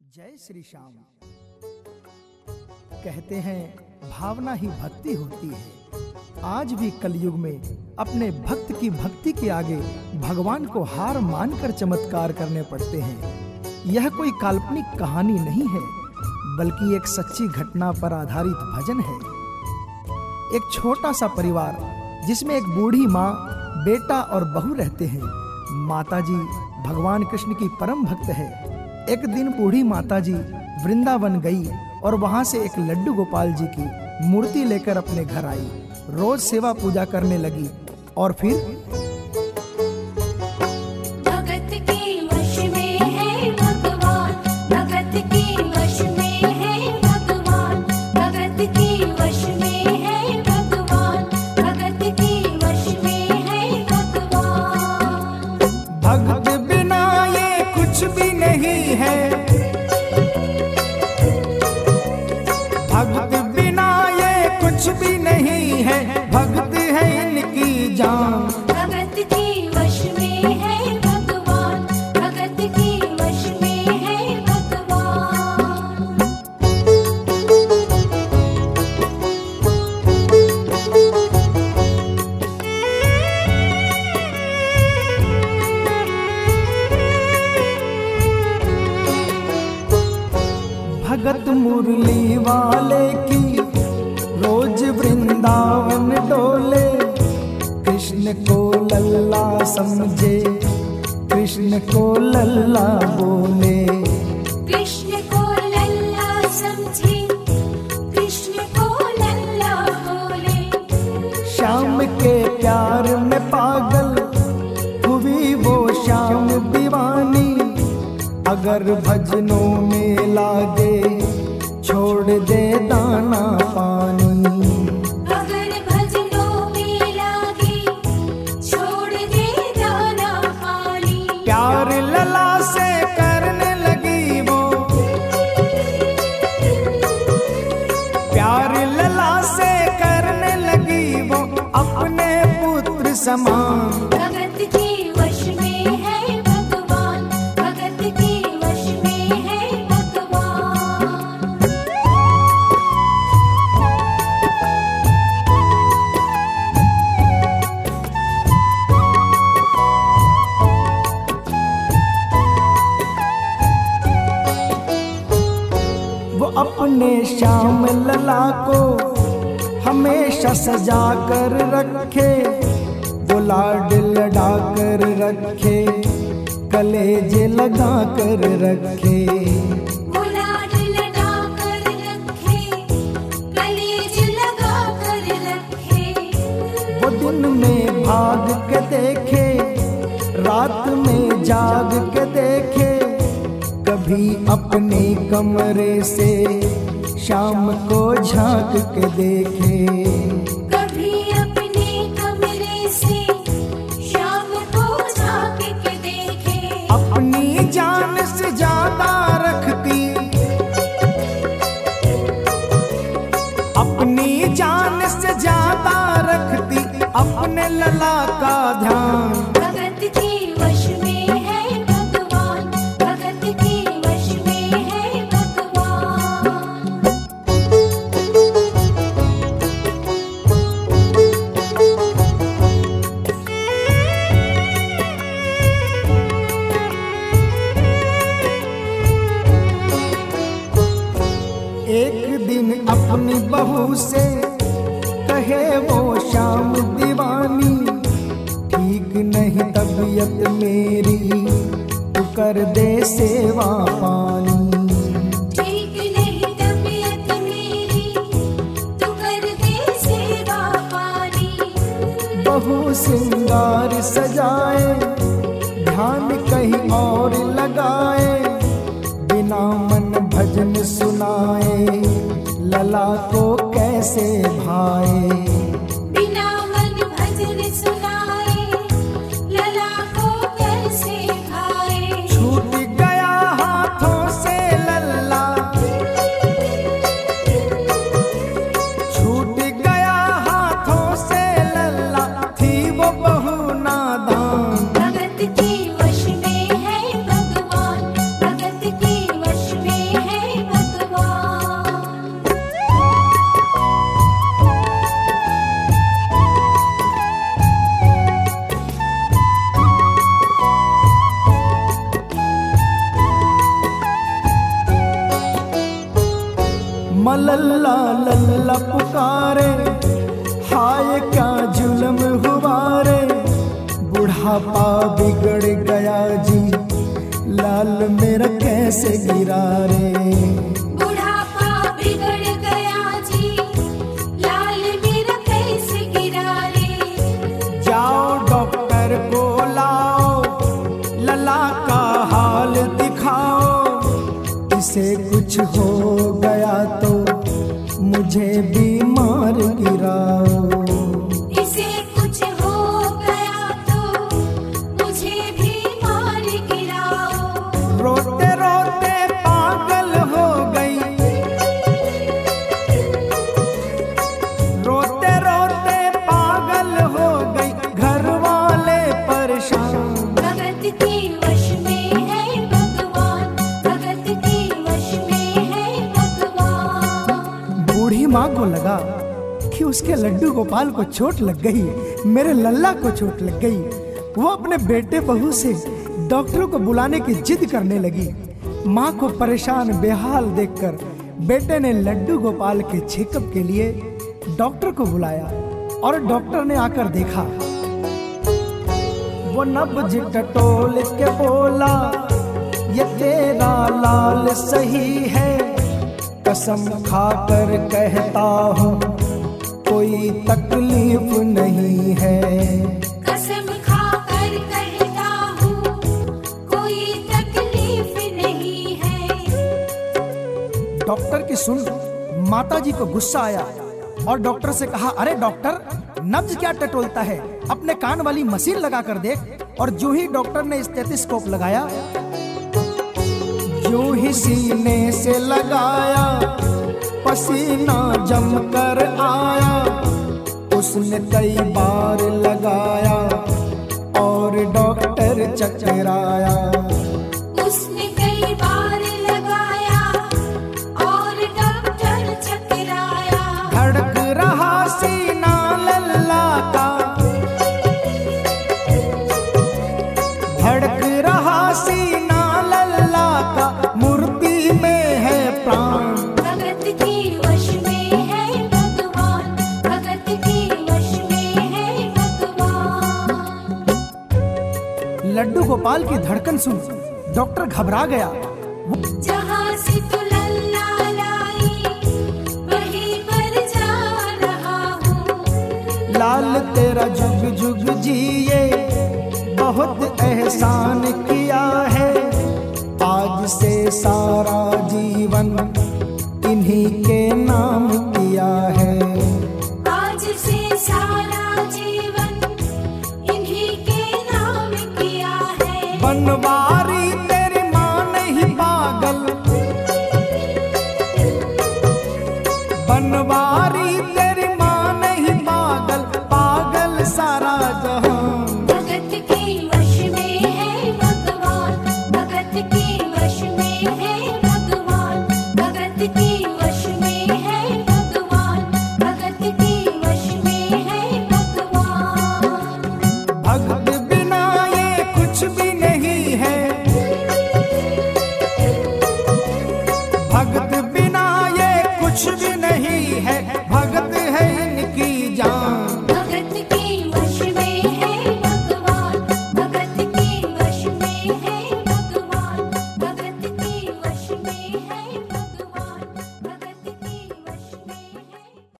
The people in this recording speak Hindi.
जय श्री श्याम। कहते हैं भावना ही भक्ति होती है। आज भी कलयुग में अपने भक्त की भक्ति के आगे भगवान को हार मानकर चमत्कार करने पड़ते हैं। यह कोई काल्पनिक कहानी नहीं है, बल्कि एक सच्ची घटना पर आधारित भजन है। एक छोटा सा परिवार जिसमें एक बूढ़ी माँ, बेटा और बहू रहते हैं। माताजी भगवान कृष्ण की परम भक्त है। एक दिन बूढ़ी माताजी वृंदावन गई और वहां से एक लड्डू गोपाल जी की मूर्ति लेकर अपने घर आई। रोज सेवा पूजा करने लगी और फिर भगत के वश में है भगवान, भगत के वश में है भगवान, भगत के वश में है भगवान, भगत के वश में है भगवान। भगत बिना ये कुछ भी नहीं है, भगत बिना ये कुछ भी नहीं है, भगत है इनकी जान। भगत के वश में है भगवान, भगत के वश में है भगवान। भगत मुरली वाले की रोज वृंदावन डोले। कृष्ण को लल्ला समझे, कृष्ण को लल्ला बोले। कृष्ण को लल्ला समझे, कृष्ण को लल्ला बोले। श्याम के प्यार में पागल हुई वो श्याम दीवानी। अगर भजनों में लागे छोड़ दे दाना पानी। अगर भजनों में लागे छोड़ दे दाना पानी। प्यार लला से करने लगी वो, प्यार लला से करने लगी वो अपने पुत्र समान। भगत के वश में है भगवान, भगत के वश में है भगवान। वो अपने श्याम लला को हमेशा सजा कर रखे। वो लाड लड़ा कर रखे, कलेजे लगा कर रखे। गुलाल लगा कर रखे, कलेज लगा कर रखे। वो दिन में भाग के देखे, रात में जाग के देखे। कभी अपने कमरे से शाम को झांक के देखे। कभी अपने कमरे से शाम को झांक के देखे। अपनी जान से ज्यादा रखती, अपनी जान से ज्यादा रखती अपने लला का ध्यान। भगत के वश में है भगवान, भगत के वश में है भगवान। एक दिन अपनी बहू से कहे वो शाम दीवानी। ठीक नहीं तबीयत मेरी, तू कर दे सेवा पानी। ठीक नहीं तबीयत मेरी, तू कर दे सेवा पानी। बहू सिंगार सजाए, ध्यान कहीं और लगाए। बिना मन भजन सुनाए, लला को कैसे भाए। बिना मन भजन सुनाए, लला को कैसे भाए। छूट गया हाथों से लल्ला, छूट गया हाथों से लल्ला। थी वो बहू नादान। भगत के वश में है भगवान, भगत के वश में लल्ला लल्ला पुकारे, हाय क्या जुल्म हुआ रे, बुढ़ापा बिगड़ गया जी, लाल मेरा कैसे गिरा रे। बुढ़ापा बिगड़ गया जी, लाल मेरा कैसे गिरा रे। जाओ डॉक्टर को लाओ, लला का हाल दिखाओ, इसे कुछ हो गया तो मुझे बीमार गिराओ। इसे कुछ हो गया तो मुझे बीमार गिराओ। रोते रोते पागल हो गई, रोते रोते पागल हो गई, घर वाले परेशान। भगत के वश में है भगवान, भगत के वश में है भगवान। बूढ़ी माँ को लगा कि उसके लड्डू गोपाल को चोट लग गई, मेरे लल्ला को चोट लग गई। वो अपने बेटे बहू से डॉक्टरों को बुलाने की जिद करने लगी। माँ को परेशान बेहाल देखकर बेटे ने लड्डू गोपाल के चेकअप के लिए डॉक्टर को बुलाया और डॉक्टर ने आकर देखा। वो नब्ज टटोल के बोला, ये तेरा लाल सही है, कसम खाकर कहता हूँ कोई तकलीफ नहीं है। कसम खाकर कहता हूँ कोई तकलीफ नहीं है। डॉक्टर की सुन माता जी को गुस्सा आया और डॉक्टर से कहा, अरे डॉक्टर, नब्ज क्या टटोलता है, अपने कान वाली मशीन लगा कर देख। और जो ही डॉक्टर ने स्टेथोस्कोप लगाया, जो ही सीने से लगाया, पसीना जम कर आया। उसने कई बार लगाया और डॉक्टर चकराया। उसने कई बार लगाया और डॉक्टर चकराया। धड़क रहा सीना लल्ला का, धड़क रहा सीना लल्ला का, मूर्ति में है प्राण। भगत के वश में है भगवान, भगत के वश में है भगवान। लड्डू गोपाल की धड़कन सुन डॉक्टर घबरा गया। जहाँ से तू लल्ला लाई, वहीं पर जा रहा हूँ। लाल तेरा जुग जुग जिए, बहुत एहसान किया है, आज से सारा जीवन इन्हीं के नाम किया है। आज से सारा जीवन इन्हीं के नाम किया है। बनवारी तेरी माँ नहीं पागल, बनवारी तेरी माँ नहीं पागल, पागल सारा जहां। भगत के वश में है भगवान, भगत के वश में है भगवान, भगत के वश में है भगवान, भगत के वश में है भगवान। भक्त बिना ये कुछ भी नहीं है, भक्त बिना ये कुछ भी नहीं है,